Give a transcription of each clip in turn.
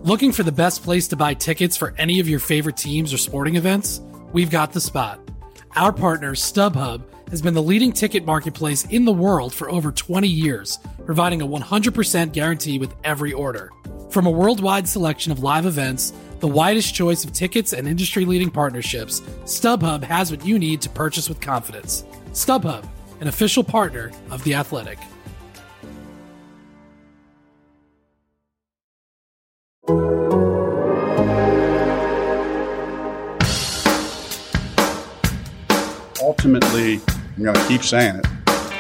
Looking for the best place to buy tickets for any of your favorite teams or sporting events? We've got the spot. Our partner, StubHub, has been the leading ticket marketplace in the world for over 20 years, providing a 100% guarantee with every order. From a worldwide selection of live events, the widest choice of tickets and industry-leading partnerships, StubHub has what you need to purchase with confidence. StubHub, an official partner of The Athletic. Ultimately, I'm going to keep saying it.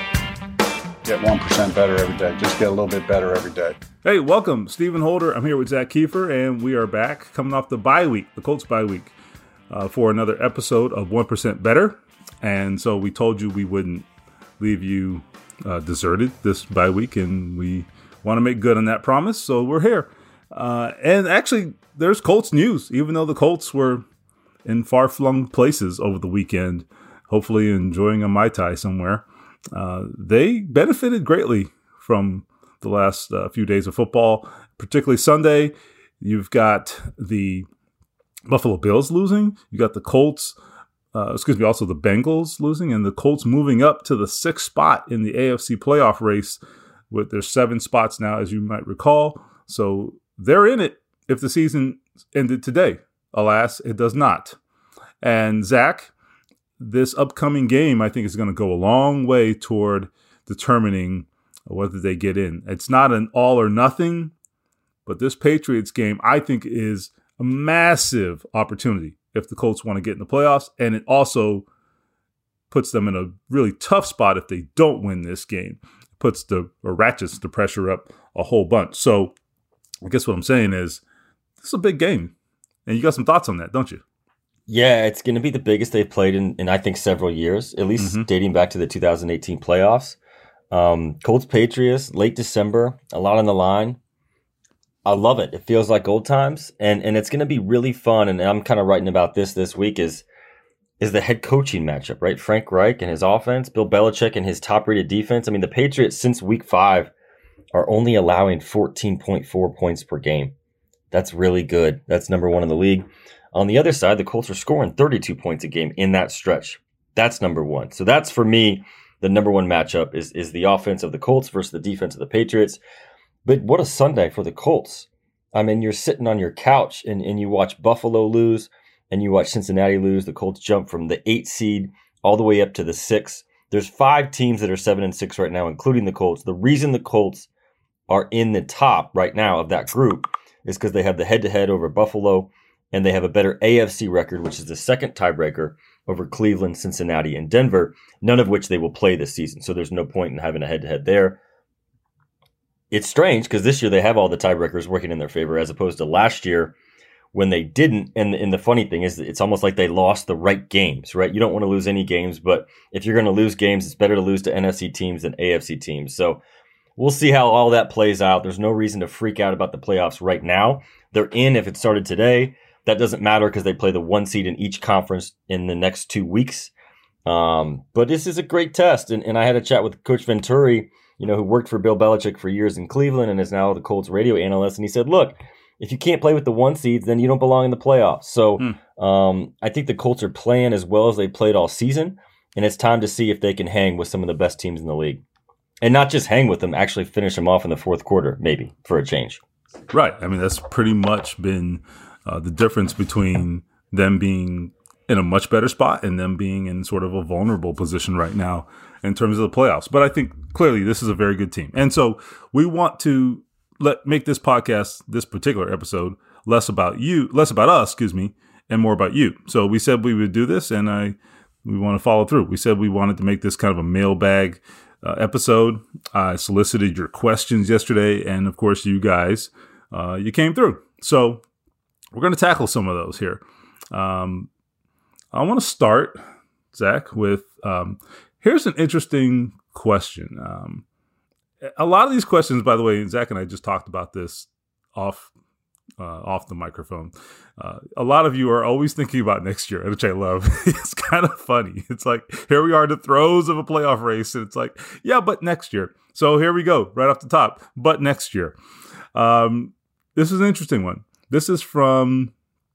Get 1% better every day. Just get a little bit better every day. Hey, welcome. Stephen Holder. I'm here with Zach Kiefer, and we are back coming off the bye week, the Colts bye week, for another episode of 1% Better. And so we told you we wouldn't leave you deserted this bye week, and we want to make good on that promise. So we're here. And actually, there's Colts news, even though the Colts were in far-flung places over the weekend, hopefully enjoying a Mai Tai somewhere. They benefited greatly from the last few days of football, particularly Sunday. You've got the Buffalo Bills losing. You got the Colts, also the Bengals losing, and the Colts moving up to the 6th spot in the AFC playoff race with their 7 spots now, as you might recall. So they're in it if the season ended today. Alas, it does not. And Zach, this upcoming game, I think, is going to go a long way toward determining whether they get in. It's not an all or nothing, but this Patriots game, I think, is a massive opportunity if the Colts want to get in the playoffs. And it also puts them in a really tough spot if they don't win this game. It ratchets the pressure up a whole bunch. So I guess what I'm saying is this is a big game. And you got some thoughts on that, don't you? Yeah, it's going to be the biggest they've played in I think, several years, at least dating back to the 2018 playoffs. Colts Patriots, late December, a lot on the line. I love it. It feels like old times, and it's going to be really fun. And I'm kind of writing about this week is the head coaching matchup, right? Frank Reich and his offense, Bill Belichick and his top-rated defense. I mean, the Patriots since week 5 are only allowing 14.4 points per game. That's really good. That's number 1 in the league. On the other side, the Colts are scoring 32 points a game in that stretch. That's number 1. So that's, for me, the number 1 matchup is the offense of the Colts versus the defense of the Patriots. But what a Sunday for the Colts. I mean, you're sitting on your couch and you watch Buffalo lose and you watch Cincinnati lose. The Colts jump from the 8th seed all the way up to the 6th. There's 5 teams that are 7-6 right now, including the Colts. The reason the Colts are in the top right now of that group is because they have the head-to-head over Buffalo, and they have a better AFC record, which is the second tiebreaker over Cleveland, Cincinnati, and Denver, none of which they will play this season. So there's no point in having a head-to-head there. It's strange because this year they have all the tiebreakers working in their favor as opposed to last year when they didn't. And the funny thing is it's almost like they lost the right games, right? You don't want to lose any games, but if you're going to lose games, it's better to lose to NFC teams than AFC teams. So we'll see how all that plays out. There's no reason to freak out about the playoffs right now. They're in if it started today. That doesn't matter because they play the 1 seed in each conference in the next 2 weeks. But this is a great test. And I had a chat with Coach Venturi, who worked for Bill Belichick for years in Cleveland and is now the Colts radio analyst. And he said, look, if you can't play with the 1 seeds, then you don't belong in the playoffs. So I think the Colts are playing as well as they played all season. And it's time to see if they can hang with some of the best teams in the league. And not just hang with them, actually finish them off in the 4th quarter, maybe, for a change. Right. I mean, that's pretty much been the difference between them being in a much better spot and them being in sort of a vulnerable position right now in terms of the playoffs. But I think clearly this is a very good team. And so we want to make this podcast, this particular episode, less about us, and more about you. So we said we would do this, and we want to follow through. We said we wanted to make this kind of a mailbag episode. I solicited your questions yesterday, and of course you guys, you came through. So we're going to tackle some of those here. I want to start, Zach, with here's an interesting question. A lot of these questions, by the way, Zach and I just talked about this off the microphone. A lot of you are always thinking about next year, which I love. It's kind of funny. It's like, here we are in the throes of a playoff race. And it's like, yeah, but next year. So here we go, right off the top, but next year. This is an interesting one. This is from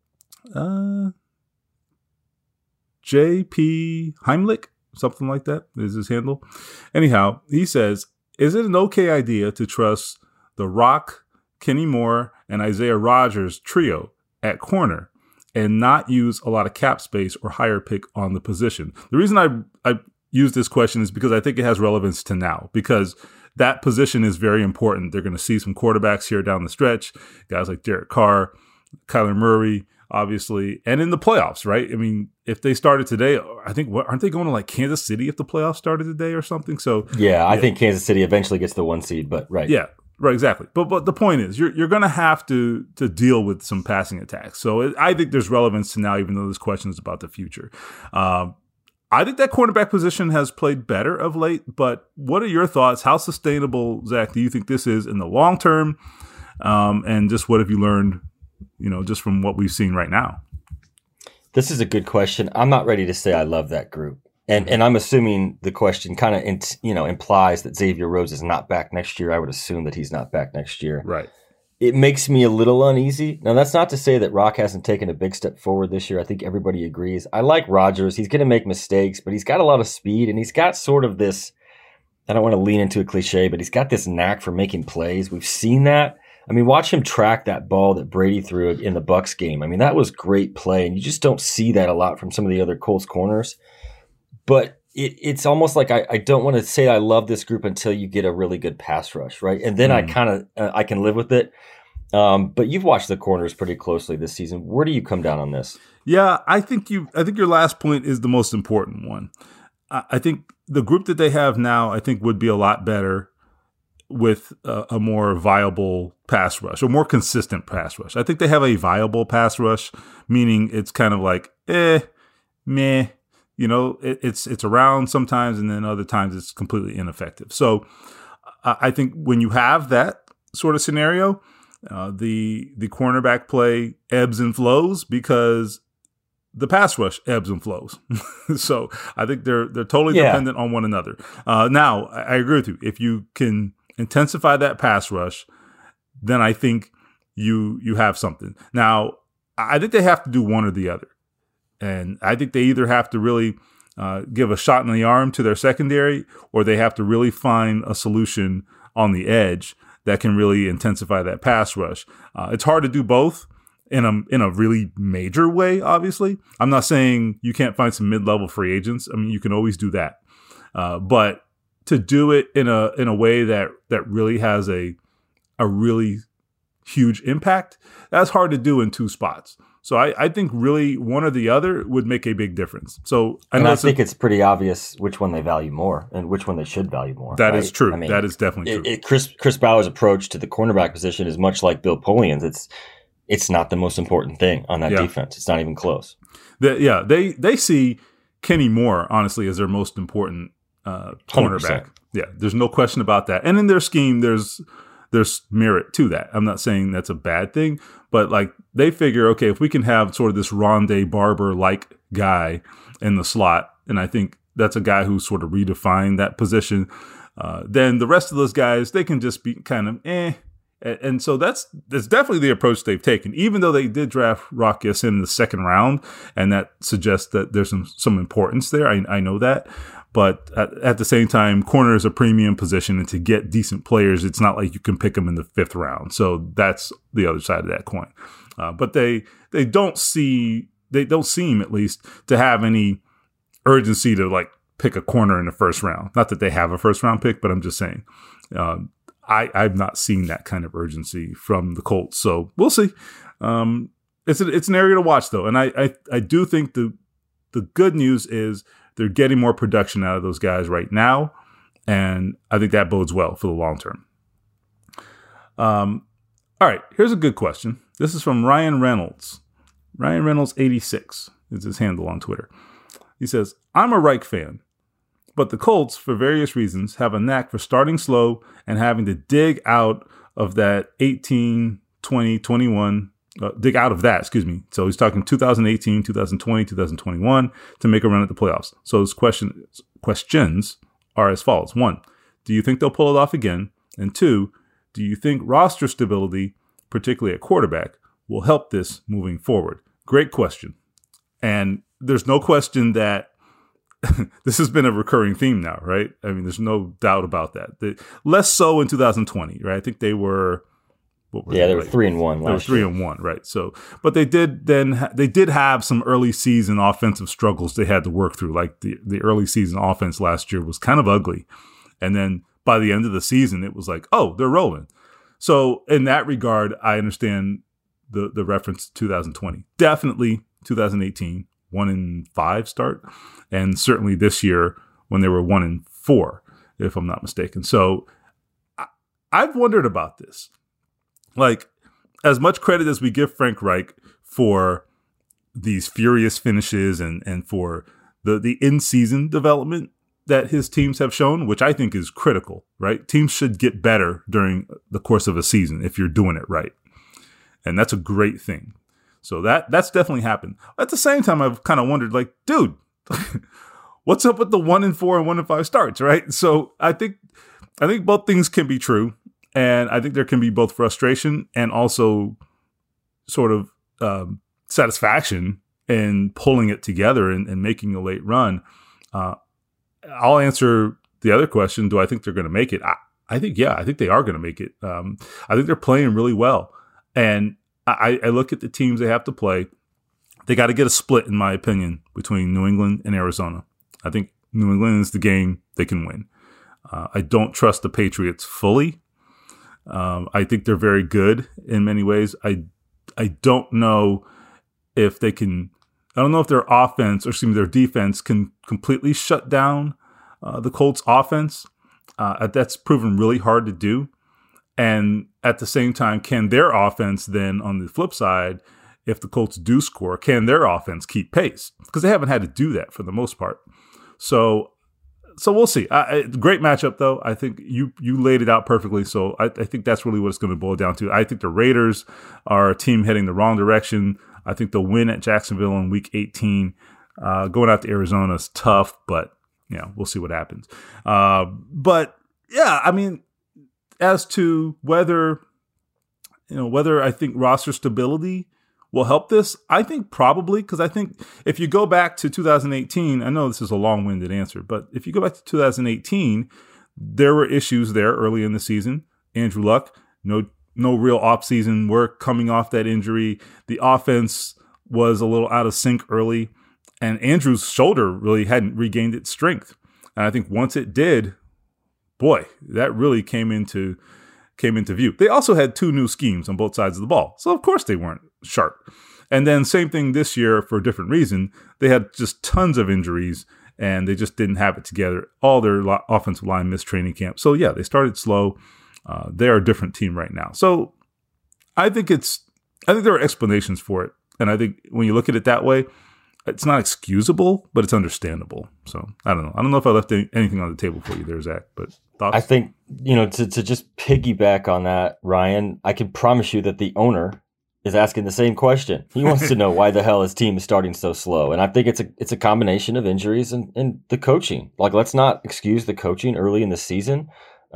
J.P. Heimlich, something like that is his handle. Anyhow, he says, is it an okay idea to trust the Rock, Kenny Moore, and Isaiah Rodgers trio at corner and not use a lot of cap space or higher pick on the position? The reason I use this question is because I think it has relevance to now, because that position is very important. They're going to see some quarterbacks here down the stretch, guys like Derek Carr, Kyler Murray, obviously, and in the playoffs, right? I mean, if they started today, I think, aren't they going to like Kansas City if the playoffs started today or something? So yeah, I think Kansas City eventually gets the 1 seed, but right. Yeah, right, exactly. But the point is, you're going to have to deal with some passing attacks. So I think there's relevance to now, even though this question is about the future. I think that cornerback position has played better of late, but what are your thoughts? How sustainable, Zach, do you think this is in the long term? And just what have you learned, just from what we've seen right now? This is a good question. I'm not ready to say I love that group. And I'm assuming the question kind of, implies that Xavier Rhodes is not back next year. I would assume that he's not back next year. Right. It makes me a little uneasy. Now, that's not to say that Rock hasn't taken a big step forward this year. I think everybody agrees. I like Rodgers. He's going to make mistakes, but he's got a lot of speed, and he's got sort of this, I don't want to lean into a cliche, but he's got this knack for making plays. We've seen that. I mean, watch him track that ball that Brady threw in the Bucs game. I mean, that was great play, and you just don't see that a lot from some of the other Colts corners. But it's almost like I don't want to say I love this group until you get a really good pass rush, right? And then I can live with it. But you've watched the corners pretty closely this season. Where do you come down on this? Yeah, I think your last point is the most important one. I think the group that they have now, I think, would be a lot better with a more viable pass rush, or more consistent pass rush. I think they have a viable pass rush, meaning it's kind of like, meh. It's around sometimes, and then other times it's completely ineffective. So I think when you have that sort of scenario, the cornerback play ebbs and flows because the pass rush ebbs and flows. So I think they're totally dependent on one another. Now, I agree with you. If you can intensify that pass rush, then I think you have something. Now, I think they have to do one or the other. And I think they either have to really give a shot in the arm to their secondary, or they have to really find a solution on the edge that can really intensify that pass rush. It's hard to do both in a really major way, obviously. I'm not saying you can't find some mid-level free agents. I mean, you can always do that. But to do it in a way that really has a really huge impact, that's hard to do in two spots. So I think really one or the other would make a big difference. So I think it's pretty obvious which one they value more and which one they should value more. That is true. I mean, that is definitely true. Chris Bauer's approach to the cornerback position is much like Bill Polian's. It's not the most important thing on that defense. It's not even close. They see Kenny Moore, honestly, as their most important cornerback. 100%. Yeah, there's no question about that. And in their scheme, there's merit to that. I'm not saying that's a bad thing, but like they figure, okay, if we can have sort of this Rondé Barber-like guy in the slot, and I think that's a guy who sort of redefined that position, then the rest of those guys, they can just be kind of And so that's definitely the approach they've taken, even though they did draft Rock Ya-Sin in the second round, and that suggests that there's some importance there. I know that. But at the same time, corner is a premium position, and to get decent players, it's not like you can pick them in the fifth round. So that's the other side of that coin. But they don't seem, at least, to have any urgency to like pick a corner in the first round. Not that they have a first round pick, but I'm just saying I've not seen that kind of urgency from the Colts. So we'll see. It's an area to watch though, and I do think the good news is they're getting more production out of those guys right now, and I think that bodes well for the long term. All right, here's a good question. This is from Ryan Reynolds. Ryan Reynolds 86 is his handle on Twitter. He says, I'm a Reich fan, but the Colts, for various reasons, have a knack for starting slow and having to dig out of that 18, 20, 21 dig out of that, excuse me. So he's talking 2018, 2020, 2021 to make a run at the playoffs. So his questions are as follows. 1, do you think they'll pull it off again? And 2, do you think roster stability, particularly at quarterback, will help this moving forward? Great question. And there's no question that this has been a recurring theme now, right? I mean, there's no doubt about that. Less so in 2020, right? I think they were, they were 3-1 last year. They were 3-1, right? So, but they did have some early season offensive struggles they had to work through. Like the early season offense last year was kind of ugly, and then by the end of the season, it was like, oh, they're rolling. So, in that regard, I understand the reference to 2020. Definitely 2018, 1-5 start, and certainly this year when they were 1-4, if I'm not mistaken. So, I've wondered about this. Like, as much credit as we give Frank Reich for these furious finishes and for the in-season development that his teams have shown, which I think is critical, right? Teams should get better during the course of a season if you're doing it right. And that's a great thing. So that's definitely happened. At the same time, I've kind of wondered, like, dude, what's up with the 1-4 and 1-5 starts, right? So I think both things can be true. And I think there can be both frustration and also sort of satisfaction in pulling it together and making a late run. I'll answer the other question. Do I think they're going to make it? I think, yeah, I think they are going to make it. I think they're playing really well. And I look at the teams they have to play. They got to get a split, in my opinion, between New England and Arizona. I think New England is the game they can win. I don't trust the Patriots fully. I think they're very good in many ways. I don't know if they can. I don't know if their offense, or excuse me, their defense can completely shut down the Colts' offense. That's proven really hard to do. And at the same time, can their offense then, on the flip side, if the Colts do score, can their offense keep pace? Because they haven't had to do that for the most part. So we'll see. Great matchup, though. I think you laid it out perfectly. So I think that's really what it's going to boil down to. I think the Raiders are a team heading the wrong direction. I think they'll win at Jacksonville in Week 18. Going out to Arizona is tough, but we'll see what happens. But yeah, I mean, as to whether I think roster stability will help this, I think probably, because I think if you go back to 2018, I know this is a long-winded answer, but if you go back to 2018, there were issues there early in the season. Andrew Luck, no real off-season work coming off that injury. The offense was a little out of sync early, and Andrew's shoulder really hadn't regained its strength. And I think once it did, boy, that really came into view. They also had 2 new schemes on both sides of the ball, so of course they weren't sharp. And then same thing this year for a different reason. They had just tons of injuries, and they just didn't have it together. All their offensive line missed training camp. So yeah, they started slow. They're a different team right now. So I think there are explanations for it. And I think when you look at it that way, it's not excusable, but it's understandable. So I don't know. I don't know if I left anything on the table for you there, Zach, but thoughts? I think, to just piggyback on that, Ryan, I can promise you that the owner is asking the same question. He wants to know why the hell his team is starting so slow. And I think it's a combination of injuries and the coaching. Like, let's not excuse the coaching early in the season.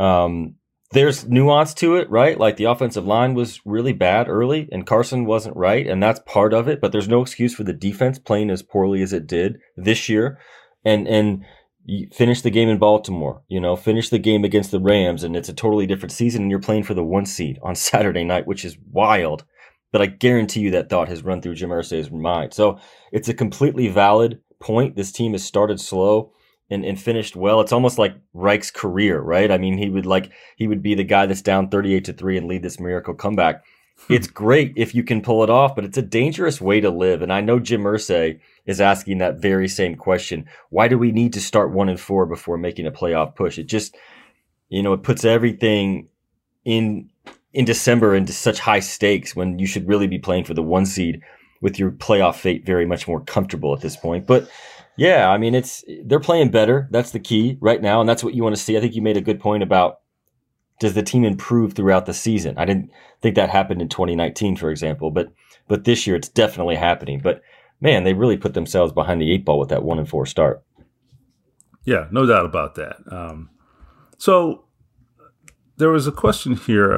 There's nuance to it, right? Like, the offensive line was really bad early and Carson wasn't right, and that's part of it. But there's no excuse for the defense playing as poorly as it did this year. And you finish the game in Baltimore, finish the game against the Rams, and it's a totally different season, and you're playing for the 1 seed on Saturday night, which is wild. But I guarantee you that thought has run through Jim Irsay's mind. So it's a completely valid point. This team has started slow and finished well. It's almost like Reich's career, right? I mean, he would be the guy that's down 38-3 and lead this miracle comeback. It's great if you can pull it off, but it's a dangerous way to live. And I know Jim Irsay is asking that very same question. Why do we need to start 1-4 before making a playoff push? It just, it puts everything in December into such high stakes when you should really be playing for the 1 seed with your playoff fate very much more comfortable at this point. But yeah, I mean, they're playing better. That's the key right now, and that's what you want to see. I think you made a good point about, does the team improve throughout the season? I didn't think that happened in 2019, for example, but this year it's definitely happening. But man, they really put themselves behind the 8 ball with that 1-4 start. Yeah, no doubt about that. So there was a question here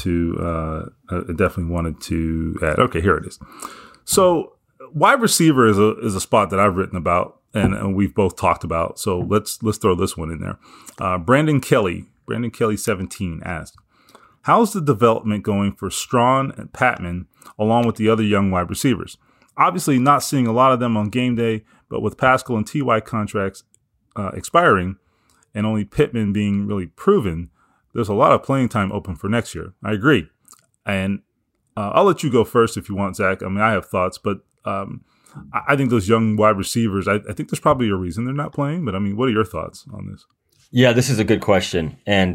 I definitely wanted to add. Okay, here it is. So wide receiver is a spot that I've written about and we've both talked about. So let's throw this one in there. Brandon Kelly 17 asked, how's the development going for Strawn and Patman along with the other young wide receivers? Obviously not seeing a lot of them on game day, but with Pascal and T.Y. contracts expiring and only Pittman being really proven, there's a lot of playing time open for next year. I agree. And I'll let you go first if you want, Zach. I mean, I have thoughts, but I think those young wide receivers, I think there's probably a reason they're not playing. But I mean, what are your thoughts on this? Yeah, this is a good question. And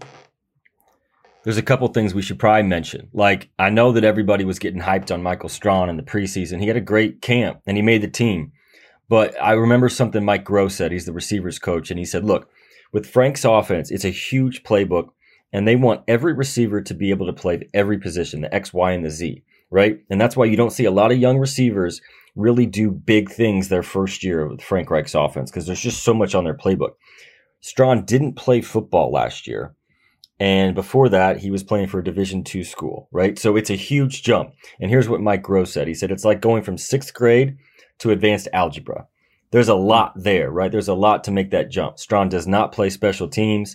there's a couple things we should probably mention. Like, I know that everybody was getting hyped on Michael Strawn in the preseason. He had a great camp and he made the team. But I remember something Mike Groh said. He's the receivers coach. And he said, look, with Frank's offense, it's a huge playbook. And they want every receiver to be able to play every position, the X, Y, and the Z, right? And that's why you don't see a lot of young receivers really do big things their first year with Frank Reich's offense because there's just so much on their playbook. Strawn didn't play football last year. And before that, he was playing for a Division II school, right? So it's a huge jump. And here's what Mike Groh said. He said, it's like going from 6th grade to advanced algebra. There's a lot there, right? There's a lot to make that jump. Strawn does not play special teams.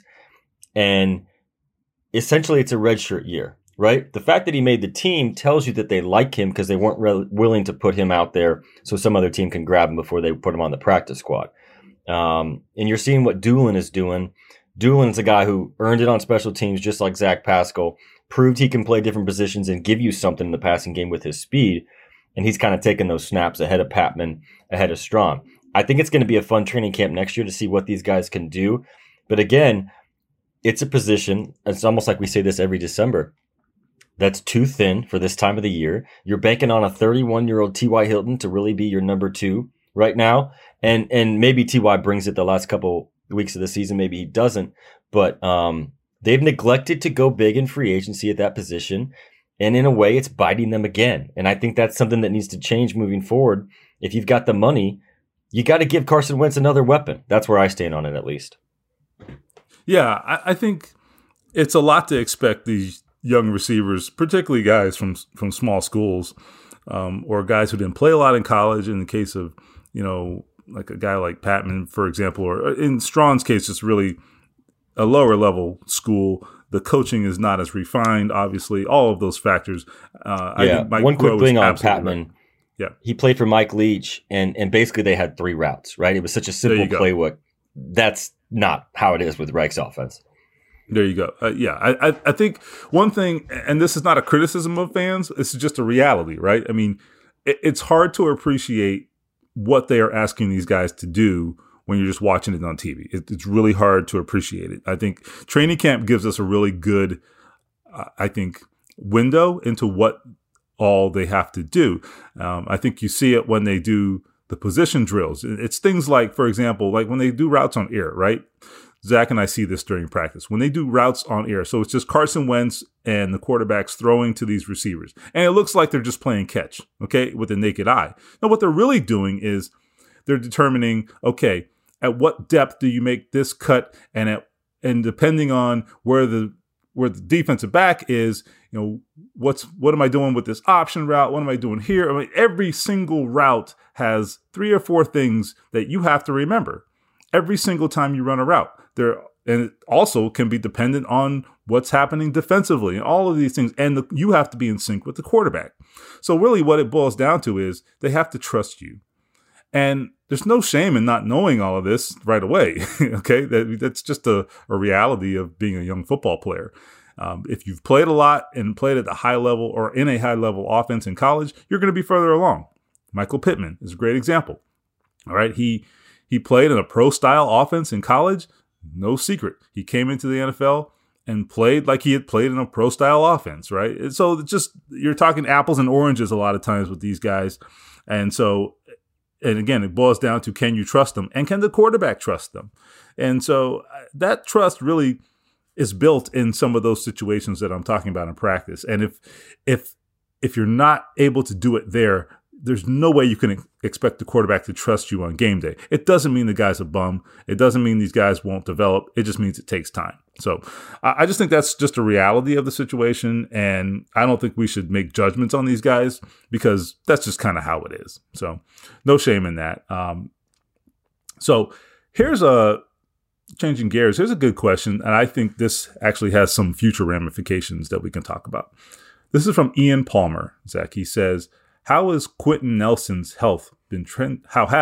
And essentially, it's a redshirt year, right? The fact that he made the team tells you that they like him because they weren't willing to put him out there so some other team can grab him before they put him on the practice squad. And you're seeing what Doolin is doing. Doolin's a guy who earned it on special teams just like Zach Pascal, proved he can play different positions and give you something in the passing game with his speed. And he's kind of taking those snaps ahead of Patman, ahead of Strawn. I think it's going to be a fun training camp next year to see what these guys can do. But again, it's a position, it's almost like we say this every December, that's too thin for this time of the year. You're banking on a 31-year-old T.Y. Hilton to really be your number 2 right now. And maybe T.Y. brings it the last couple weeks of the season. Maybe he doesn't. But they've neglected to go big in free agency at that position. And in a way, it's biting them again. And I think that's something that needs to change moving forward. If you've got the money, you got to give Carson Wentz another weapon. That's where I stand on it, at least. Yeah, I think it's a lot to expect these young receivers, particularly guys from small schools, or guys who didn't play a lot in college. In the case of, like a guy like Patman, for example, or in Strawn's case, it's really a lower level school. The coaching is not as refined, obviously. All of those factors. I think Mike one quick Groh thing on Patman. Right. Yeah, he played for Mike Leach, and basically they had 3 routes, right? It was such a simple playbook. That's not how it is with Reich's offense. There you go. I think one thing, and this is not a criticism of fans, it's just a reality, right? I mean, it's hard to appreciate what they are asking these guys to do when you're just watching it on TV. It's really hard to appreciate it. I think training camp gives us a really good, window into what all they have to do. I think you see it when they do the position drills. It's things like, for example, like when they do routes on air, right? Zach and I see this during practice. When they do routes on air, so it's just Carson Wentz and the quarterbacks throwing to these receivers. And it looks like they're just playing catch, okay, with the naked eye. Now, what they're really doing is they're determining, okay, at what depth do you make this cut? And depending on where the defensive back is, what am I doing with this option route? What am I doing here? I mean, every single route has 3 or 4 things that you have to remember every single time you run a route. And it also can be dependent on what's happening defensively and all of these things. And you have to be in sync with the quarterback. So really what it boils down to is they have to trust you. And there's no shame in not knowing all of this right away. Okay, that's just a reality of being a young football player. If you've played a lot and played at the high level or in a high level offense in college, you're going to be further along. Michael Pittman is a great example. All right, he played in a pro style offense in college. No secret, he came into the NFL and played like he had played in a pro style offense. Right, and so you're talking apples and oranges a lot of times with these guys, and so. And again, it boils down to, can you trust them? And can the quarterback trust them? And so that trust really is built in some of those situations that I'm talking about in practice. And if you're not able to do it there, there's no way you can expect the quarterback to trust you on game day. It doesn't mean the guy's a bum. It doesn't mean these guys won't develop. It just means it takes time. So I just think that's just a reality of the situation. And I don't think we should make judgments on these guys because that's just kind of how it is. So no shame in that. So here's changing gears. Here's a good question. And I think this actually has some future ramifications that we can talk about. This is from Ian Palmer, Zach. He says, how has Quenton Nelson's health been trending?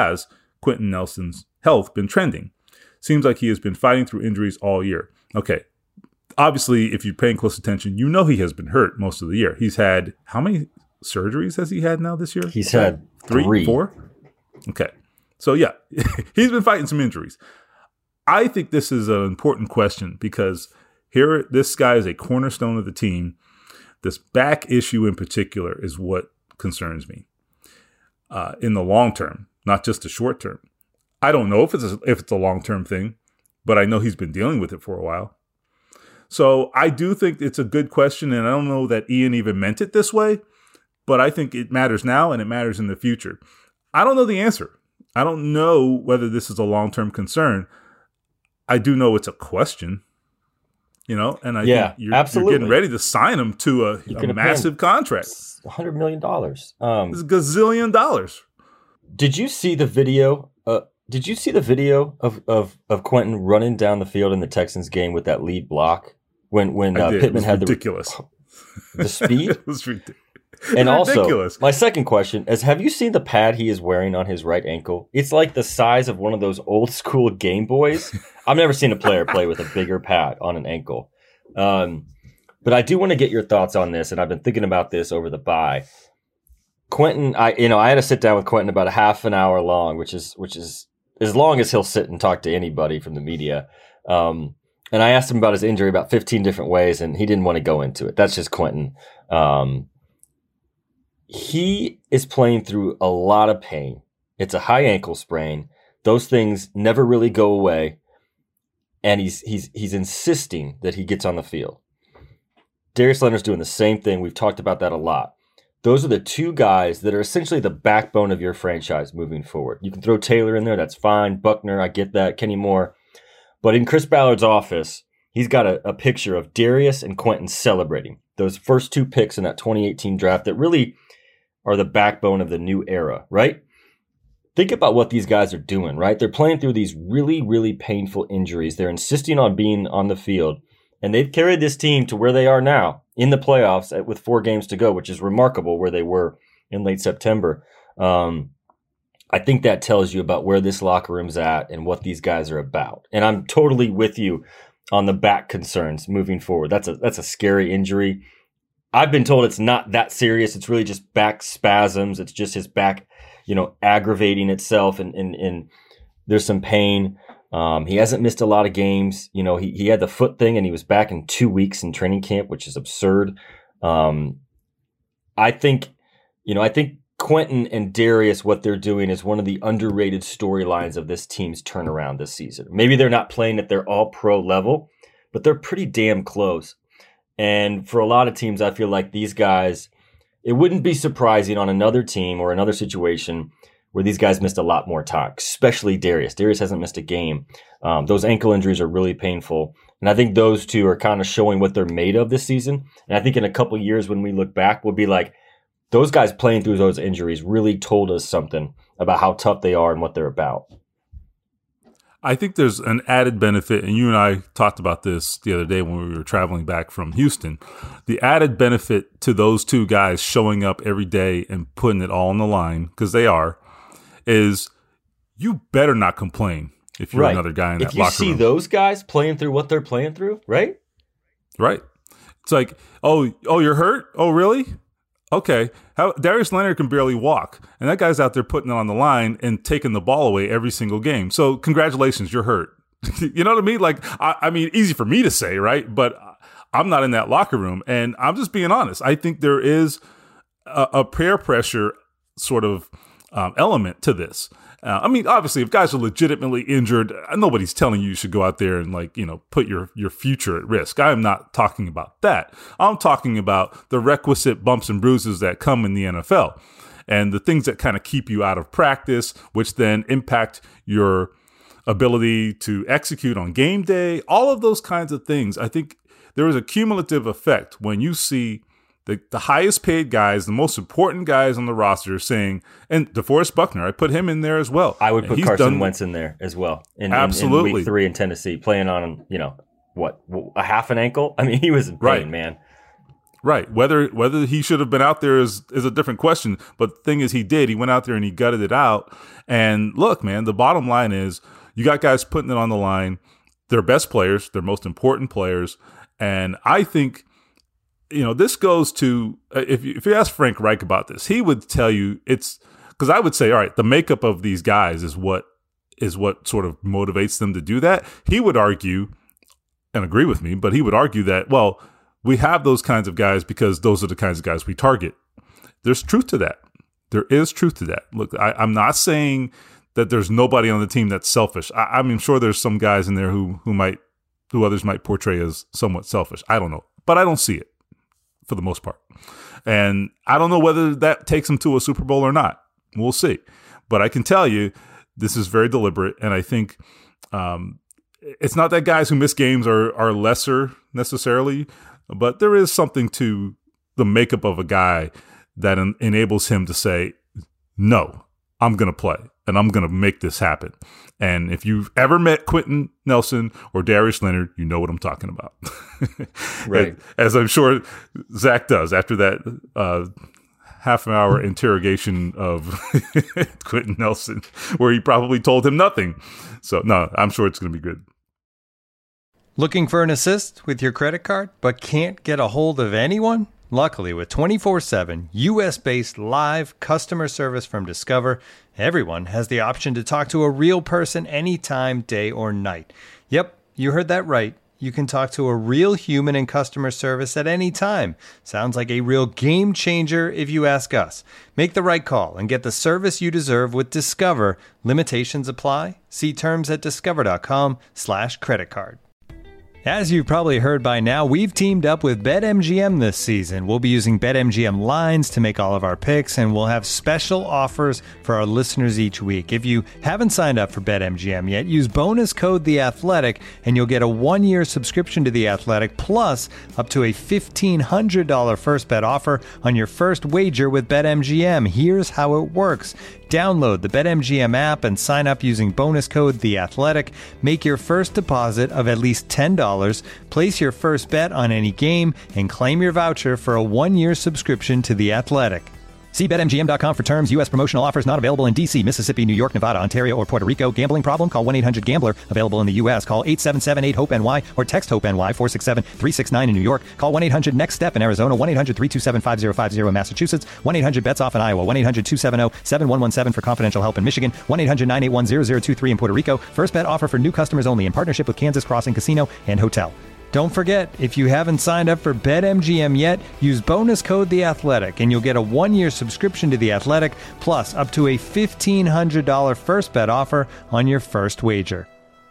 Seems like he has been fighting through injuries all year. Okay. Obviously, if you're paying close attention, you know he has been hurt most of the year. He's had, how many surgeries has he had now this year? He's had 3, 4? Okay. So, yeah, he's been fighting some injuries. I think this is an important question because this guy is a cornerstone of the team. This back issue in particular is what concerns me in the long term, not just the short term. I don't know if it's a long-term thing, but I know he's been dealing with it for a while. So I do think it's a good question, and I don't know that Ian even meant it this way, but I think it matters now and it matters in the future. I don't know the answer. I don't know whether this is a long-term concern. I do know it's a question, and I think you're getting ready to sign him to a massive contract. $100 million. It's $1 gazillion. Did you see the video? Did you see the video of Quenton running down the field in the Texans game with that lead block when Pittman had ridiculous. The speed? It was ridiculous. And ridiculous. Also, my second question is, have you seen the pad he is wearing on his right ankle? It's like the size of one of those old school Game Boys. I've never seen a player play with a bigger pad on an ankle. But I do want to get your thoughts on this, and I've been thinking about this over the bye. Quenton, I had to sit down with Quenton about a half an hour long, which is as long as he'll sit and talk to anybody from the media. And I asked him about his injury about 15 different ways, and he didn't want to go into it. That's just Quenton. He is playing through a lot of pain. It's a high ankle sprain. Those things never really go away. And he's insisting that he gets on the field. Darius Leonard's doing the same thing. We've talked about that a lot. Those are the two guys that are essentially the backbone of your franchise moving forward. You can throw Taylor in there. That's fine. Buckner, I get that. Kenny Moore. But in Chris Ballard's office, he's got a picture of Darius and Quenton celebrating those first 2 picks in that 2018 draft that really are the backbone of the new era, right? Think about what these guys are doing, right? They're playing through these really, really painful injuries. They're insisting on being on the field. And they've carried this team to where they are now in the playoffs with 4 games to go, which is remarkable where they were in late September. I think that tells you about where this locker room's at and what these guys are about. And I'm totally with you on the back concerns moving forward. That's a scary injury. I've been told it's not that serious. It's really just back spasms. It's just his back, aggravating itself, and there's some pain. He hasn't missed a lot of games. He had the foot thing, and he was back in 2 weeks in training camp, which is absurd. I think Quenton and Darius, what they're doing is one of the underrated storylines of this team's turnaround this season. Maybe they're not playing at their all-pro level, but they're pretty damn close. And for a lot of teams, I feel like these guys, it wouldn't be surprising on another team or another situation where these guys missed a lot more time, especially Darius. Darius hasn't missed a game. Those ankle injuries are really painful. And I think those two are kind of showing what they're made of this season. And I think in a couple of years when we look back, we'll be like, those guys playing through those injuries really told us something about how tough they are and what they're about. I think there's an added benefit, and you and I talked about this the other day when we were traveling back from Houston. The added benefit to those two guys showing up every day and putting it all on the line, because they are, is you better not complain if you're another guy in that locker room. If you see those guys playing through what they're playing through, right? Right. It's like, oh, you're hurt? Oh, really? Okay. Darius Leonard can barely walk, and that guy's out there putting it on the line and taking the ball away every single game. So congratulations, you're hurt. You know what I mean? Like, I mean, easy for me to say, right? But I'm not in that locker room, and I'm just being honest. I think there is a peer pressure sort of element to this. I mean, obviously, if guys are legitimately injured, nobody's telling you should go out there and put your future at risk. I am not talking about that. I'm talking about the requisite bumps and bruises that come in the NFL and the things that kind of keep you out of practice, which then impact your ability to execute on game day, all of those kinds of things. I think there is a cumulative effect when you see the highest paid guys, the most important guys on the roster saying, and DeForest Buckner, I put him in there as well. I would put Carson Wentz in there as well. Absolutely. In week 3 in Tennessee, playing on, a half an ankle? I mean, he was in pain, man. Right. Whether he should have been out there is a different question. But the thing is, he did. He went out there and he gutted it out. And look, man, the bottom line is you got guys putting it on the line. They're best players. They're most important players. And I think, this goes to, if you ask Frank Reich about this, he would tell you it's, because I would say, all right, the makeup of these guys is what sort of motivates them to do that. He would argue, and agree with me, but he would argue that, well, we have those kinds of guys because those are the kinds of guys we target. There's truth to that. There is truth to that. Look, I'm not saying that there's nobody on the team that's selfish. I'm sure there's some guys in there who others might portray as somewhat selfish. I don't know, but I don't see it for the most part. And I don't know whether that takes them to a Super Bowl or not. We'll see. But I can tell you this is very deliberate, and I think it's not that guys who miss games are lesser necessarily, but there is something to the makeup of a guy that enables him to say, no, I'm going to play, and I'm going to make this happen. And if you've ever met Quentin Nelson or Darius Leonard, you know what I'm talking about. Right. As I'm sure Zach does after that half an hour interrogation of Quentin Nelson, where he probably told him nothing. So, no, I'm sure it's going to be good. Looking for an assist with your credit card, but can't get a hold of anyone? Luckily, with 24/7 U.S.-based live customer service from Discover, everyone has the option to talk to a real person anytime, day or night. Yep, you heard that right. You can talk to a real human in customer service at any time. Sounds like a real game changer if you ask us. Make the right call and get the service you deserve with Discover. Limitations apply. See terms at discover.com/creditcard. As you've probably heard by now, we've teamed up with BetMGM this season. We'll be using BetMGM lines to make all of our picks, and we'll have special offers for our listeners each week. If you haven't signed up for BetMGM yet, use bonus code The Athletic, and you'll get a 1-year subscription to The Athletic, plus up to a $1,500 first bet offer on your first wager with BetMGM. Here's how it works. Download the BetMGM app and sign up using bonus code The Athletic. Make your first deposit of at least $10. Place your first bet on any game and claim your voucher for a 1-year subscription to The Athletic. See BetMGM.com for terms. U.S. promotional offers not available in D.C., Mississippi, New York, Nevada, Ontario, or Puerto Rico. Gambling problem? Call 1-800-GAMBLER. Available in the U.S. Call 877-8-HOPE-NY or text HOPE-NY 467-369 in New York. Call 1-800-NEXT-STEP in Arizona. 1-800-327-5050 in Massachusetts. 1-800-BETS-OFF in Iowa. 1-800-270-7117 for confidential help in Michigan. 1-800-981-0023 in Puerto Rico. First bet offer for new customers only in partnership with Kansas Crossing Casino and Hotel. Don't forget, if you haven't signed up for BetMGM yet, use bonus code The Athletic, and you'll get a 1-year subscription to The Athletic, plus up to a $1,500 first bet offer on your first wager.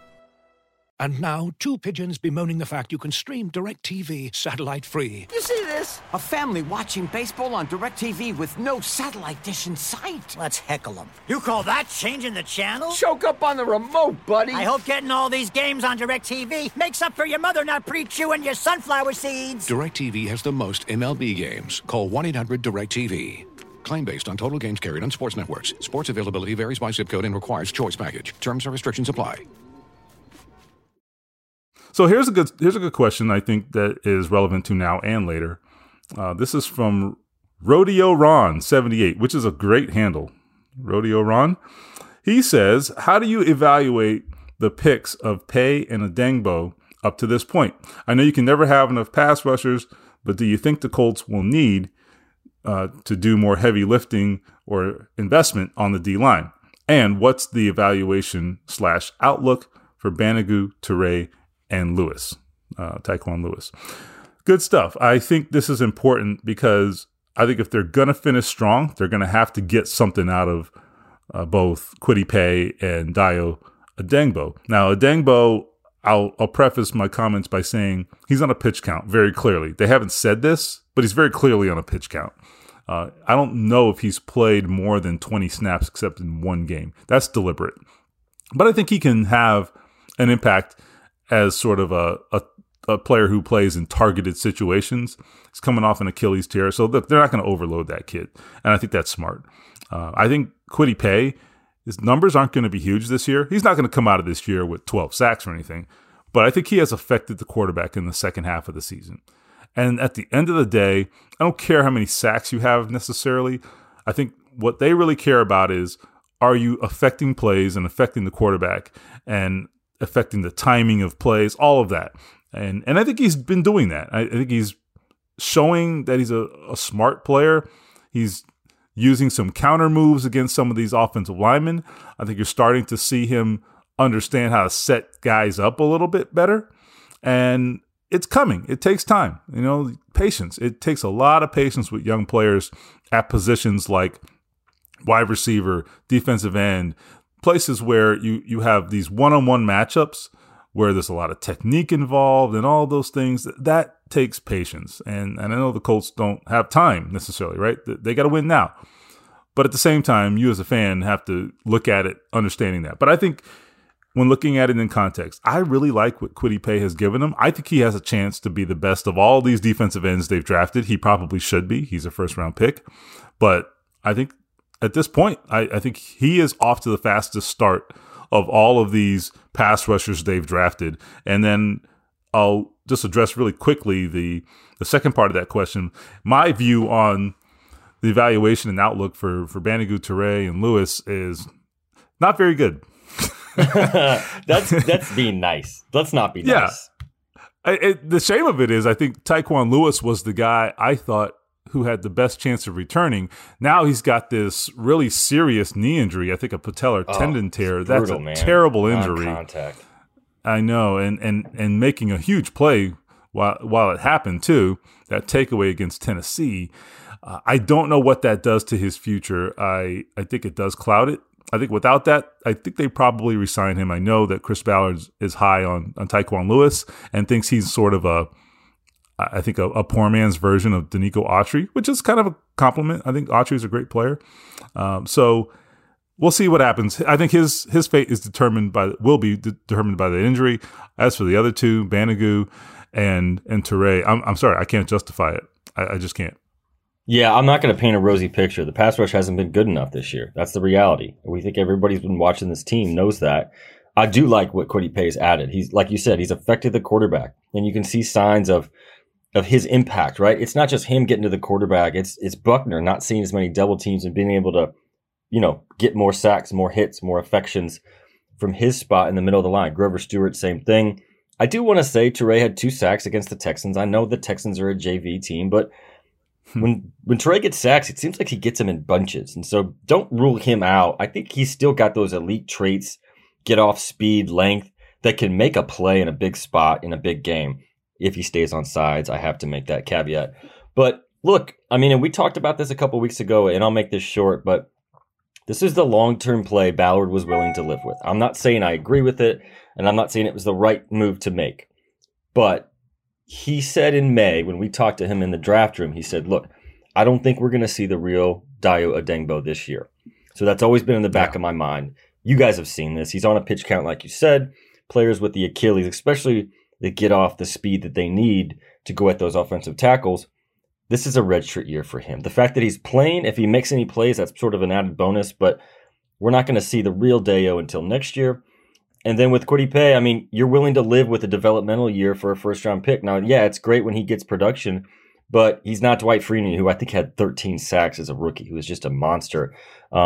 And now, two pigeons bemoaning the fact you can stream DirecTV satellite-free. You see this? A family watching baseball on DirecTV with no satellite dish in sight. Let's heckle them. You call that changing the channel? Choke up on the remote, buddy. I hope getting all these games on DirecTV makes up for your mother not pre-chewing your sunflower seeds. DirecTV has the most MLB games. Call 1-800-DirecTV. Claim based on total games carried on sports networks. Sports availability varies by zip code and requires choice package. Terms and restrictions apply. So here's a good question I think that is relevant to now and later. This is from Rodeo Ron 78, which is a great handle. Rodeo Ron. He says, how do you evaluate the picks of Paye and Adengbo up to this point? I know you can never have enough pass rushers, but do you think the Colts will need to do more heavy lifting or investment on the D-line? And what's the evaluation / outlook for Banogu, Toure, and Lewis, Tyquan Lewis? Good stuff. I think this is important because I think if they're going to finish strong, they're going to have to get something out of both Kwity Paye and Dayo Adengbo. Now, Adengbo, I'll preface my comments by saying he's on a pitch count very clearly. They haven't said this, but he's very clearly on a pitch count. I don't know if he's played more than 20 snaps except in one game. That's deliberate. But I think he can have an impact as sort of a player who plays in targeted situations. He's coming off an Achilles tear, so they're not going to overload that kid. And I think that's smart. I think Kwity Paye, his numbers aren't going to be huge this year. He's not going to come out of this year with 12 sacks or anything. But I think he has affected the quarterback in the second half of the season. And at the end of the day, I don't care how many sacks you have necessarily. I think what they really care about is, are you affecting plays and affecting the quarterback and affecting the timing of plays, all of that. And I think he's been doing that. I think he's showing that he's a smart player. He's using some counter moves against some of these offensive linemen. I think you're starting to see him understand how to set guys up a little bit better. And it's coming. It takes time. Patience. It takes a lot of patience with young players at positions like wide receiver, defensive end, places where you have these one-on-one matchups where there's a lot of technique involved and all those things. That takes patience. And I know the Colts don't have time necessarily, right? They got to win now. But at the same time, you as a fan have to look at it understanding that. But I think when looking at it in context, I really like what Kwity Paye has given him. I think he has a chance to be the best of all these defensive ends they've drafted. He probably should be. He's a first-round pick. But I think at this point, I think he is off to the fastest start of all of these pass rushers they've drafted. And then I'll just address really quickly the second part of that question. My view on the evaluation and outlook for Banogu, Toure, and Lewis is not very good. That's being nice. Let's not be nice. The shame of it is I think Tyquan Lewis was the guy I thought who had the best chance of returning. Now he's got this really serious knee injury. I think a patellar tendon tear. Brutal, that's a man. terrible injury. Non-contact. I know, and making a huge play while it happened too. That takeaway against Tennessee. I don't know what that does to his future. I think it does cloud it. I think without that, I think they probably resign him. I know that Chris Ballard is high on Tyquan Lewis and thinks he's sort of a poor man's version of Danico Autry, which is kind of a compliment. I think Autry is a great player. So we'll see what happens. I think his fate is will be determined by the injury. As for the other two, Banogu and Toure, I'm sorry, I can't justify it. I just can't. Yeah, I'm not going to paint a rosy picture. The pass rush hasn't been good enough this year. That's the reality. We think everybody's been watching this team knows that. I do like what Kwity Paye's added. He's, like you said, he's affected the quarterback, and you can see signs of his impact, right? It's not just him getting to the quarterback. It's Buckner not seeing as many double teams and being able to, get more sacks, more hits, more affections from his spot in the middle of the line. Grover Stewart, same thing. I do want to say Toure had 2 sacks against the Texans. I know the Texans are a JV team, but when Toure gets sacks, it seems like he gets them in bunches. And so don't rule him out. I think he's still got those elite traits, get off speed, length, that can make a play in a big spot in a big game. If he stays on sides, I have to make that caveat. But look, and we talked about this a couple weeks ago, and I'll make this short, but this is the long-term play Ballard was willing to live with. I'm not saying I agree with it, and I'm not saying it was the right move to make. But he said in May, when we talked to him in the draft room, he said, look, I don't think we're going to see the real Dayo Odeyingbo this year. So that's always been in the back of my mind. You guys have seen this. He's on a pitch count, like you said. Players with the Achilles, especially that get off the speed that they need to go at those offensive tackles. This is a redshirt year for him. The fact that he's playing, if he makes any plays, that's sort of an added bonus, but we're not going to see the real Dayo until next year. And then with Kwity Paye, you're willing to live with a developmental year for a first-round pick. Now, yeah, it's great when he gets production, but he's not Dwight Freeney, who I think had 13 sacks as a rookie, who was just a monster.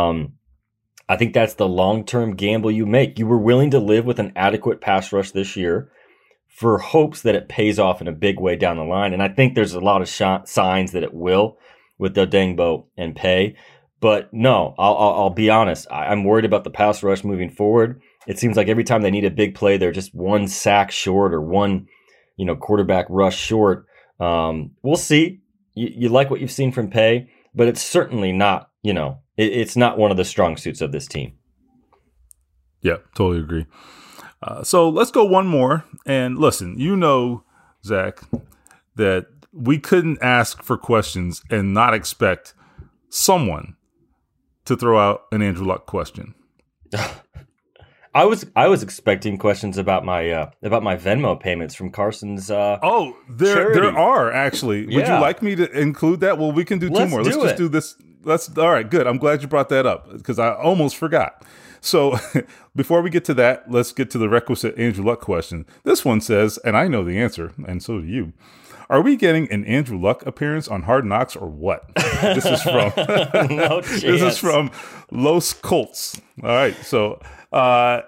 I think that's the long-term gamble you make. You were willing to live with an adequate pass rush this year for hopes that it pays off in a big way down the line. And I think there's a lot of signs that it will with Odeyingbo and Paye. But no, I'll be honest. I'm worried about the pass rush moving forward. It seems like every time they need a big play, they're just one sack short or one, quarterback rush short. We'll see. You like what you've seen from Paye, but it's certainly not, it's not one of the strong suits of this team. Yeah, totally agree. So let's go one more. And listen, Zach, that we couldn't ask for questions and not expect someone to throw out an Andrew Luck question. I was expecting questions about my Venmo payments from Carson's. There are actually. Would you like me to include that? Well, we can do two more. Let's just do this. All right, good. I'm glad you brought that up because I almost forgot. So before we get to that, let's get to the requisite Andrew Luck question. This one says, and I know the answer, and so do you. Are we getting an Andrew Luck appearance on Hard Knocks or what? This is from no chance. This is from Los Colts. All right, so I'll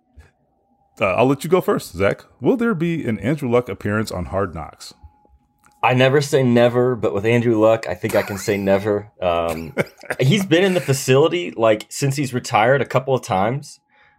let you go first, Zach. Will there be an Andrew Luck appearance on Hard Knocks? I never say never, but with Andrew Luck, I think I can say never. He's been in the facility like since he's retired a couple of times.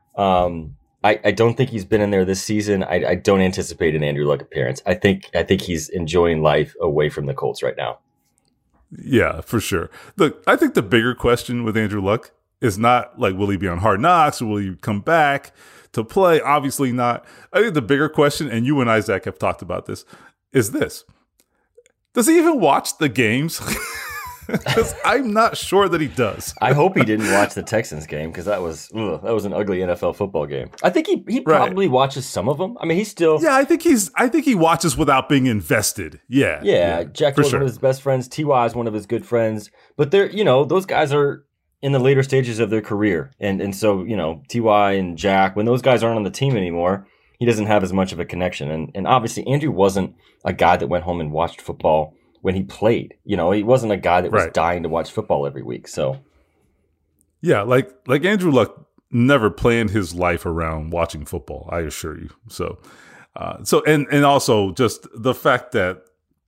I don't think he's been in there this season. I don't anticipate an Andrew Luck appearance. I think he's enjoying life away from the Colts right now. Yeah, for sure. Look, I think the bigger question with Andrew Luck is not like, will he be on Hard Knocks or will he come back to play? Obviously not. I think the bigger question, and you and I, Zach, have talked about this, is this. Does he even watch the games? Because I'm not sure that he does. I hope he didn't watch the Texans game because that was an ugly NFL football game. I think he probably watches some of them. I mean, he's still I think he watches without being invested. Yeah. Jack was one of his best friends. T.Y. is one of his good friends. But they're those guys are in the later stages of their career, and so T.Y. and Jack, when those guys aren't on the team anymore, he doesn't have as much of a connection. And obviously, Andrew wasn't a guy that went home and watched football when he played. He wasn't a guy that was dying to watch football every week. So, yeah, like Andrew Luck never planned his life around watching football, I assure you. So, and also just the fact that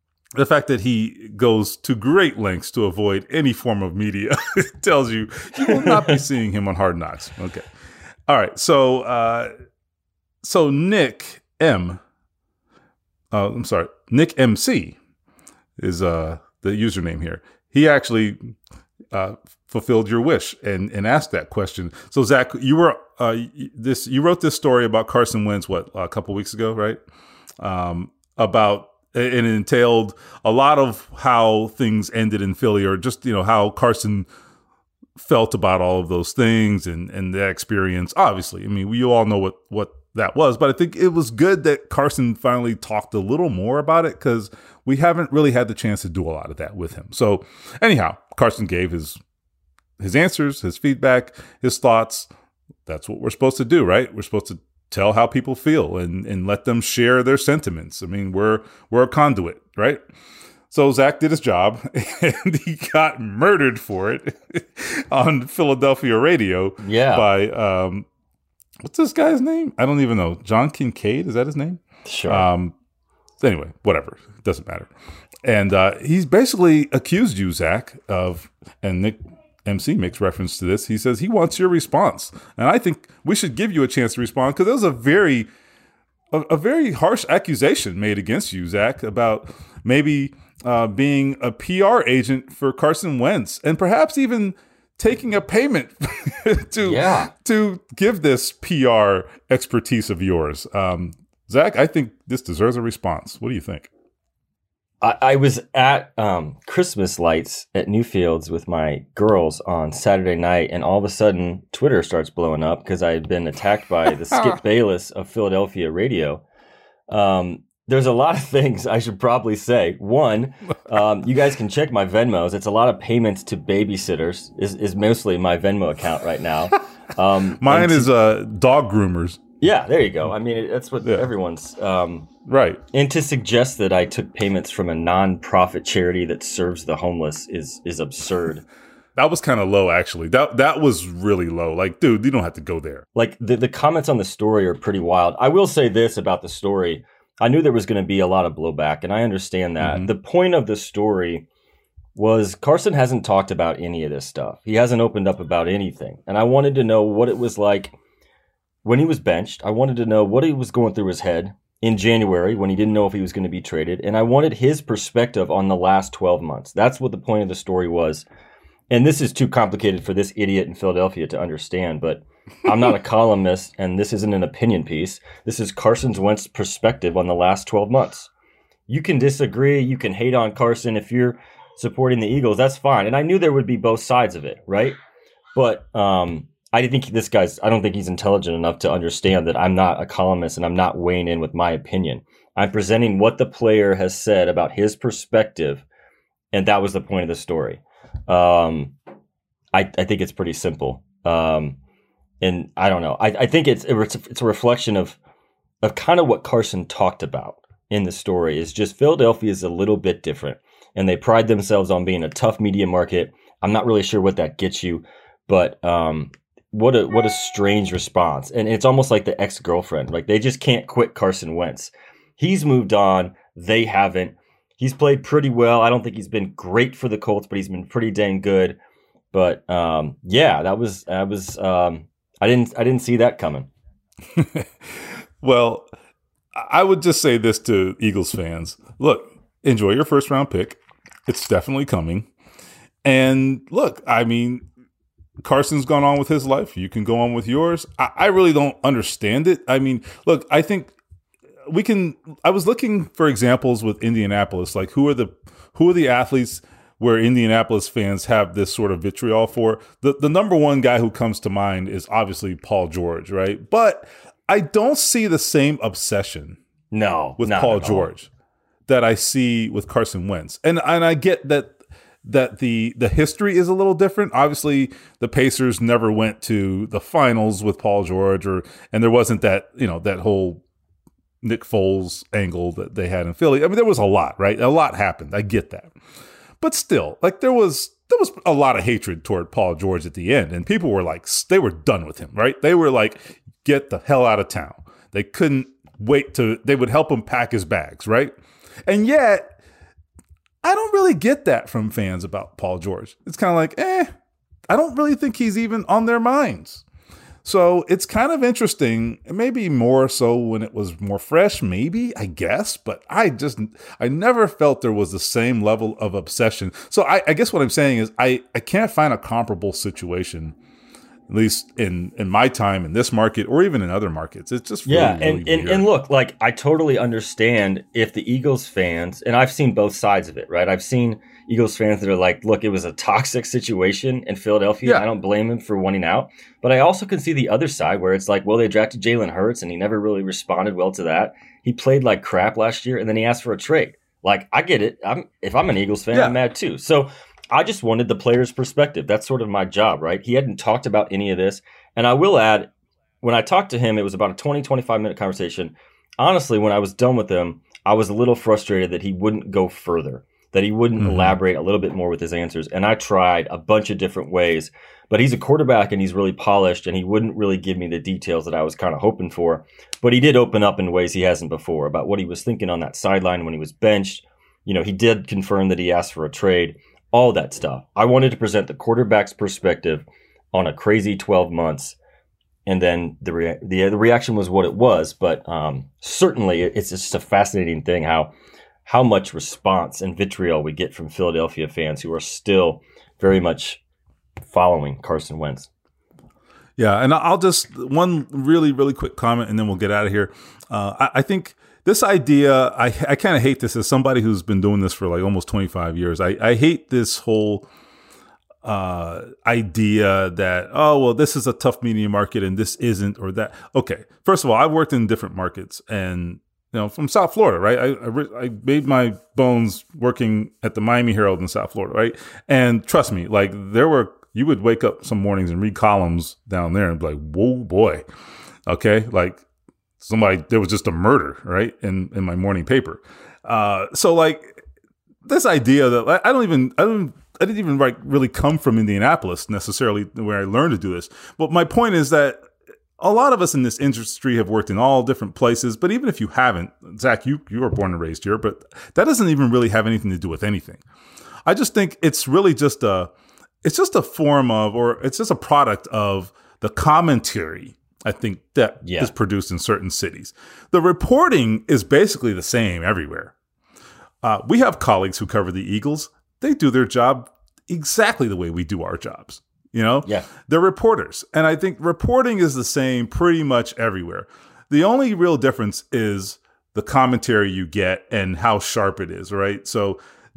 he goes to great lengths to avoid any form of media tells you will not be seeing him on Hard Knocks. Okay. All right. So Nick MC is the username here. He actually fulfilled your wish and asked that question. So Zach, you wrote this story about Carson Wentz a couple weeks ago, right? About it entailed a lot of how things ended in Philly, or just how Carson felt about all of those things and that experience. Obviously, I mean, we all know what that was, but I think it was good that Carson finally talked a little more about it because we haven't really had the chance to do a lot of that with him. So anyhow, Carson gave his answers, his feedback, his thoughts. That's what we're supposed to do, right? We're supposed to tell how people feel and let them share their sentiments. I mean, we're a conduit, right? So Zach did his job, and he got murdered for it on Philadelphia radio by what's this guy's name? I don't even know. John Kincaid, is that his name? Sure. Anyway, whatever. It doesn't matter. And he's basically accused you, Zach, of, and Nick MC makes reference to this. He says he wants your response. And I think we should give you a chance to respond because there was a very harsh accusation made against you, Zach, about maybe being a PR agent for Carson Wentz and perhaps even taking a payment to give this PR expertise of yours. Zach, I think this deserves a response. What do you think? I was at Christmas lights at Newfields with my girls on Saturday night, and all of a sudden Twitter starts blowing up because I had been attacked by the Skip Bayless of Philadelphia radio. There's a lot of things I should probably say. One, you guys can check my Venmos. It's a lot of payments to babysitters is mostly my Venmo account right now. Mine is dog groomers. Yeah, there you go. I mean, that's what everyone's right. And to suggest that I took payments from a non-profit charity that serves the homeless is absurd. That was kind of low, actually. That was really low. Like, dude, you don't have to go there. Like, the comments on the story are pretty wild. I will say this about the story. I knew there was going to be a lot of blowback, and I understand that. Mm-hmm. The point of the story was Carson hasn't talked about any of this stuff. He hasn't opened up about anything. And I wanted to know what it was like when he was benched. I wanted to know what he was going through his head in January when he didn't know if he was going to be traded. And I wanted his perspective on the last 12 months. That's what the point of the story was. And this is too complicated for this idiot in Philadelphia to understand, but I'm not a columnist, and this isn't an opinion piece. This is Carson Wentz's perspective on the last 12 months. You can disagree. You can hate on Carson. If you're supporting the Eagles, that's fine. And I knew there would be both sides of it, right? But I don't think he's intelligent enough to understand that I'm not a columnist and I'm not weighing in with my opinion. I'm presenting what the player has said about his perspective, and that was the point of the story. I think it's pretty simple. And I don't know. I think it's a reflection of kind of what Carson talked about in the story. Is just Philadelphia is a little bit different, and they pride themselves on being a tough media market. I'm not really sure what that gets you, but what a strange response. And it's almost like the ex-girlfriend. Like, they just can't quit Carson Wentz. He's moved on. They haven't. He's played pretty well. I don't think he's been great for the Colts, but he's been pretty dang good. But yeah, that was I didn't see that coming. Well, I would just say this to Eagles fans. Look, enjoy your first round pick. It's definitely coming. And look, I mean, Carson's gone on with his life. You can go on with yours. I really don't understand it. I mean, look, I think I was looking for examples with Indianapolis, like who are the athletes where Indianapolis fans have this sort of vitriol for. The number one guy who comes to mind is obviously Paul George, right? But I don't see the same obsession with Paul George that I see with Carson Wentz. And I get that the history is a little different. Obviously, the Pacers never went to the finals with Paul George, and there wasn't that whole Nick Foles angle that they had in Philly. I mean, there was a lot, right? A lot happened. I get that. But still, like, there was a lot of hatred toward Paul George at the end, and people were like, they were done with him, right? They were like, get the hell out of town. They couldn't wait they would help him pack his bags, right? And yet, I don't really get that from fans about Paul George. It's kind of like, I don't really think he's even on their minds. So it's kind of interesting, maybe more so when it was more fresh, maybe, I guess, but I never felt there was the same level of obsession. So I guess what I'm saying is I can't find a comparable situation, at least in my time in this market or even in other markets. It's just really weird. And look, like, I totally understand if the Eagles fans, and I've seen both sides of it, right? I've seen Eagles fans that are like, look, it was a toxic situation in Philadelphia. Yeah. I don't blame him for wanting out. But I also can see the other side where it's like, well, they drafted Jalen Hurts and he never really responded well to that. He played like crap last year and then he asked for a trade. Like, I get it. If I'm an Eagles fan, I'm mad too. So I just wanted the player's perspective. That's sort of my job, right? He hadn't talked about any of this. And I will add, when I talked to him, it was about a 20, 25-minute conversation. Honestly, when I was done with him, I was a little frustrated that he wouldn't go further, that he wouldn't elaborate a little bit more with his answers. And I tried a bunch of different ways. But he's a quarterback and he's really polished, and he wouldn't really give me the details that I was kind of hoping for. But he did open up in ways he hasn't before about what he was thinking on that sideline when he was benched. You know, he did confirm that he asked for a trade. All that stuff. I wanted to present the quarterback's perspective on a crazy 12 months, and then the reaction was what it was. But certainly, it's just a fascinating thing how much response and vitriol we get from Philadelphia fans who are still very much following Carson Wentz. Yeah, and I'll just one really, really quick comment, and then we'll get out of here. I think this idea, I kind of hate this as somebody who's been doing this for like almost 25 years. I hate this whole idea that, oh, well, this is a tough media market and this isn't, or that. Okay, first of all, I've worked in different markets, and from South Florida, right? I made my bones working at the Miami Herald in South Florida, right? And trust me, like, you would wake up some mornings and read columns down there and be like, whoa, boy, okay, like, there was just a murder, right, in my morning paper. So like, this idea that I didn't even really come from Indianapolis necessarily, where I learned to do this. But my point is that a lot of us in this industry have worked in all different places. But even if you haven't, Zach, you were born and raised here, but that doesn't even really have anything to do with anything. I just think it's really just a form of, or it's just a product of the commentary, I think, that is produced in certain cities. The reporting is basically the same everywhere. We have colleagues who cover the Eagles. They do their job exactly the way we do our jobs. They're reporters. And I think reporting is the same pretty much everywhere. The only real difference is the commentary you get and how sharp it is, right? So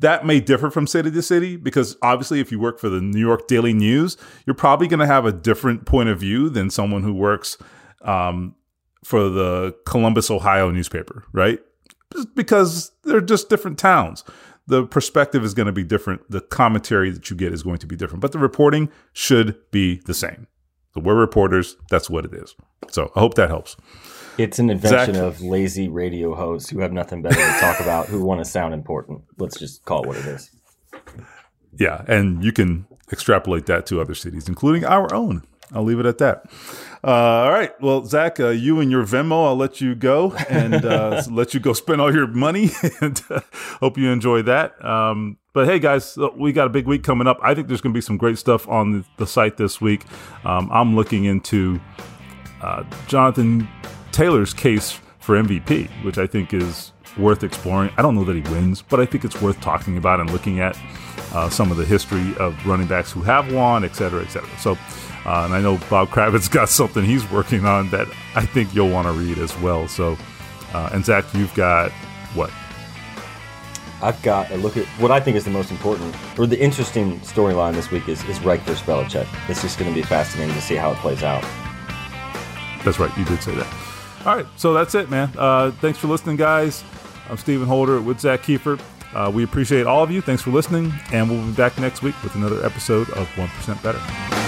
that may differ from city to city, because obviously if you work for the New York Daily News, you're probably going to have a different point of view than someone who works for the Columbus, Ohio newspaper, right? Just because they're just different towns. The perspective is going to be different. The commentary that you get is going to be different, but the reporting should be the same. So we're reporters. That's what it is. So I hope that helps. It's an invention of lazy radio hosts who have nothing better to talk about, who want to sound important. Let's just call it what it is. Yeah, and you can extrapolate that to other cities, including our own. I'll leave it at that. All right. Well, Zach, you and your Venmo, I'll let you go and let you go spend all your money. And hope you enjoy that. But hey, guys, we got a big week coming up. I think there's going to be some great stuff on the site this week. I'm looking into Jonathan Taylor's case for MVP, which I think is worth exploring. I don't know that he wins, but I think it's worth talking about and looking at some of the history of running backs who have won, et cetera, et cetera. So, and I know Bob Kravitz got something he's working on that I think you'll want to read as well. So, and Zach, you've got what? I've got a look at what I think is the most important, or the interesting storyline this week is Reich versus Belichick. It's just going to be fascinating to see how it plays out. That's right. You did say that. All right. So that's it, man. Thanks for listening, guys. I'm Stephen Holder with Zach Kiefer. We appreciate all of you. Thanks for listening. And we'll be back next week with another episode of 1% Better.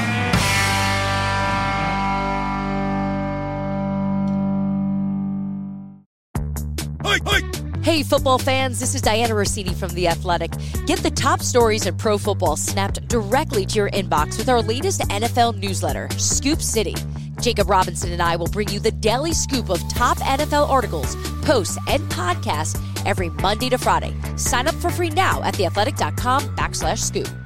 Hey, football fans, this is Diana Rossini from The Athletic. Get the top stories in pro football snapped directly to your inbox with our latest NFL newsletter, Scoop City. Jacob Robinson and I will bring you the daily scoop of top NFL articles, posts, and podcasts every Monday to Friday. Sign up for free now at theathletic.com/scoop.